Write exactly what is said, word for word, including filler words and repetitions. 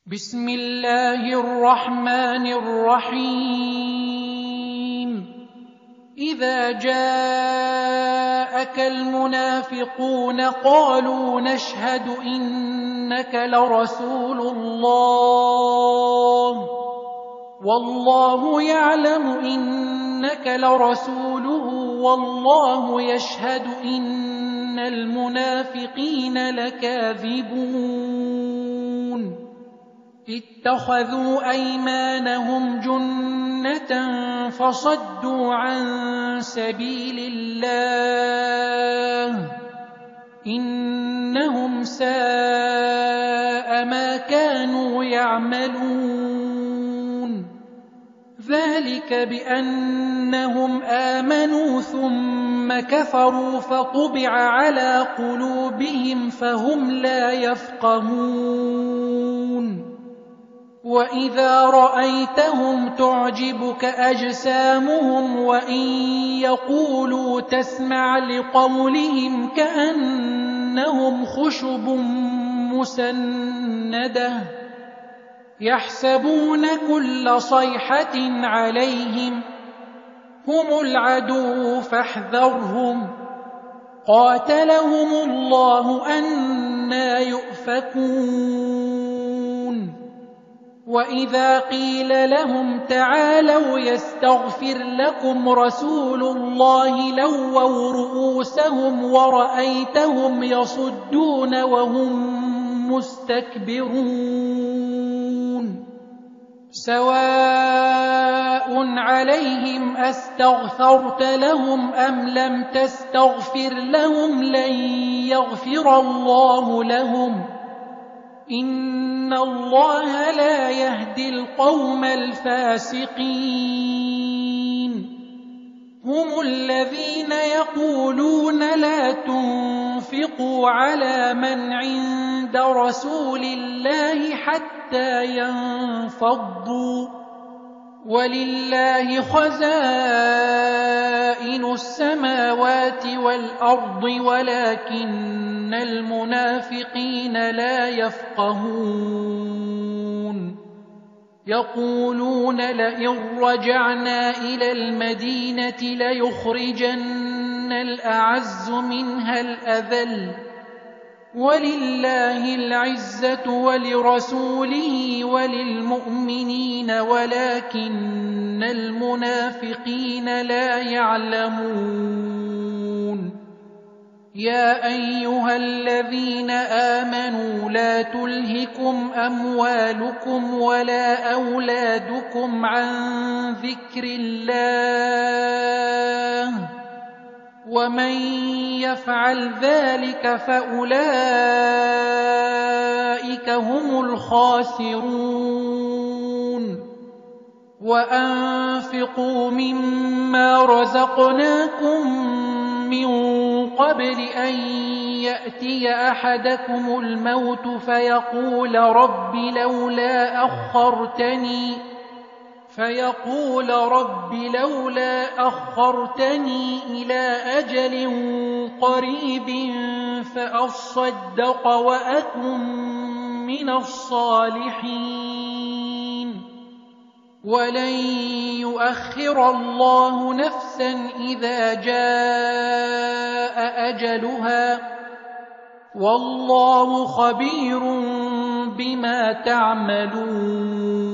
بسم الله الرحمن الرحيم إذا جاءك المنافقون قالوا نشهد إنك لرسول الله والله يعلم إنك لرسوله والله يشهد إن المنافقين لكاذبون اتخذوا أيمانهم جنة فصدوا عن سبيل الله إنهم ساء ما كانوا يعملون ذلك بأنهم آمنوا ثم كفروا فطبع على قلوبهم فهم لا يفقهون وإذا رأيتهم تعجبك أجسامهم وإن يقولوا تسمع لقولهم كأنهم خشب مسندة يحسبون كل صيحة عليهم هم العدو فاحذرهم قاتلهم الله أنى يؤفكون وإذا قيل لهم تعالوا يستغفر لكم رسول الله لووا رؤوسهم ورأيتهم يصدون وهم مستكبرون سواء عليهم أستغفرت لهم أم لم تستغفر لهم لن يغفر الله لهم إن الله لا يهدي القوم الفاسقين هم الذين يقولون لا تنفقوا على من عند رسول الله حتى ينفضوا ولله خزائن السماوات والأرض ولكن المنافقين لا يفقهون يقولون لئن رجعنا إلى المدينة ليخرجن الأعز منها الأذل ولله العزة ولرسوله وللمؤمنين ولكن المنافقين لا يعلمون يا أيها الذين آمنوا لا تلهكم أموالكم ولا أولادكم عن ذكر الله ومن يفعل ذلك فأولئك هم الخاسرون وأنفقوا مما رزقناكم من قبل أن يأتي أحدكم الموت فيقول رب لولا أخرتني فيقول رب لولا أخرتني إلى أجل قريب فأصدق وأكن من الصالحين ولن يؤخر الله نفسا إذا جاء أجلها والله خبير بما تعملون